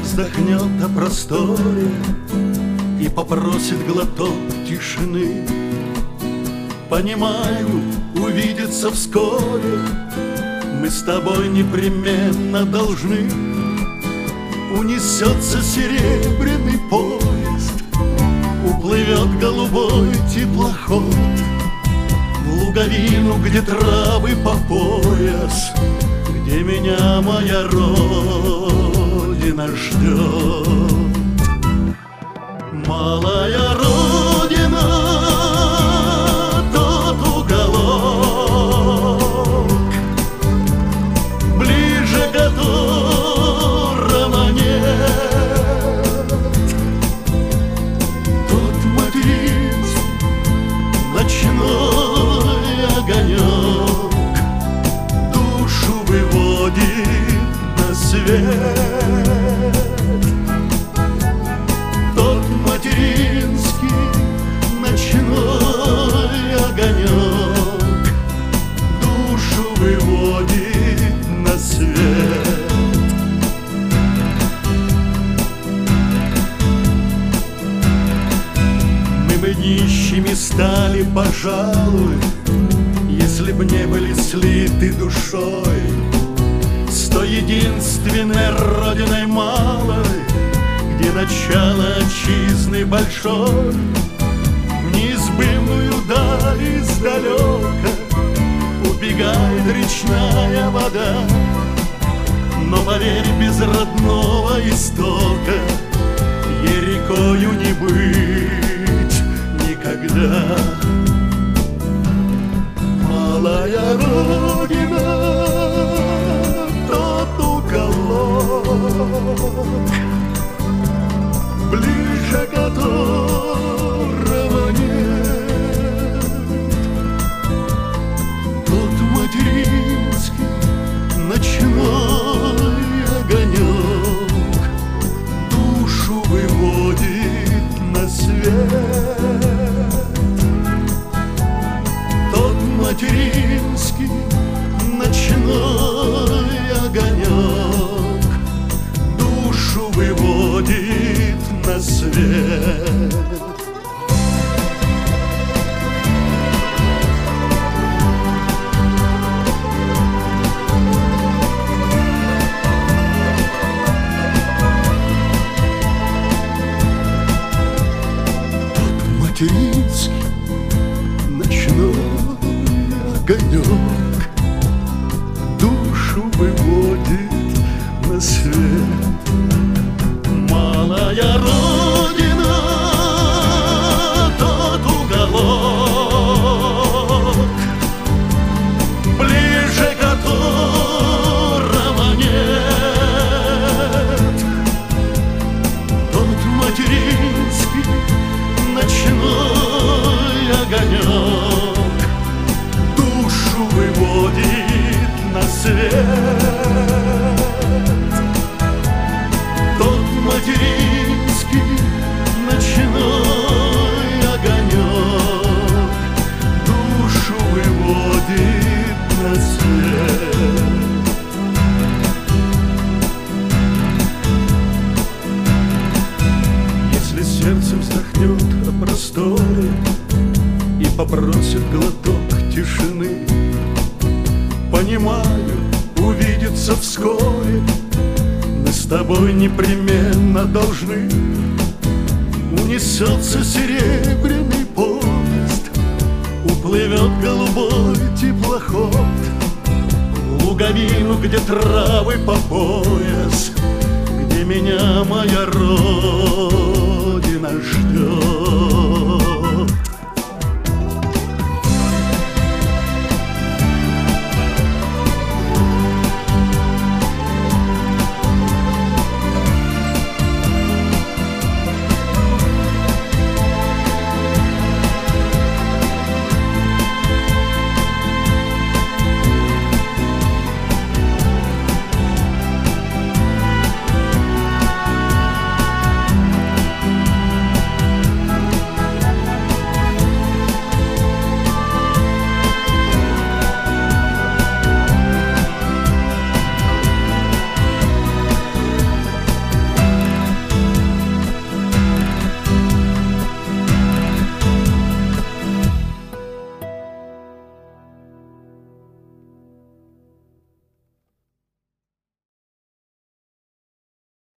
вздохнет о просторе и попросит глоток тишины. Понимаю, увидеться вскоре мы с тобой непременно должны. Унесется серебряный поезд, уплывет голубой теплоход в луговину, где травы по пояс, где меня моя родина ждет. Малая родина, тот уголок, ближе которого нет. Тот материнский ночной огонек душу выводит на свет. Тот материнский ночной огонек душу выводит на свет. Мы бы нищими стали, пожалуй, если б не были слиты душой с той единственной родиной малой, где начало отчизны большой. В неизбывную даль издалека убегает речная вода, но поверь, без родного истока ей рекою не быть никогда. Малая родина, тот уголок, ближе которого нет. Тот материнский ночной огонек душу выводит на свет. Тот материнский ночной огонек душу выводит на свет. Тот материнский ночной огонек душу выводит на свет. Малая родина, тот уголок, ближе которого нет. Тот материнский ночной огонек душу выводит на свет. Тот материнский ночной огонек душу выводит на свет. Если сердце вздохнет о просторе и попросит глоток тишины, понимаю, увидеться вскоре мы с тобой непременно должны. Унесется серебряный поезд, уплывет голубой теплоход в луговину, где травы по пояс, где меня моя родина ждет.